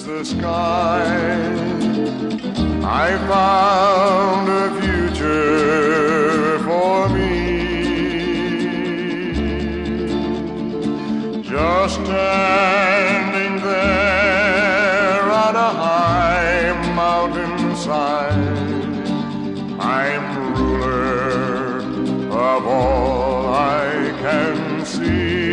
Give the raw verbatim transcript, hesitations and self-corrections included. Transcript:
the sky. I found a future for me. Just standing there on a high mountainside, I'm ruler of all I can see.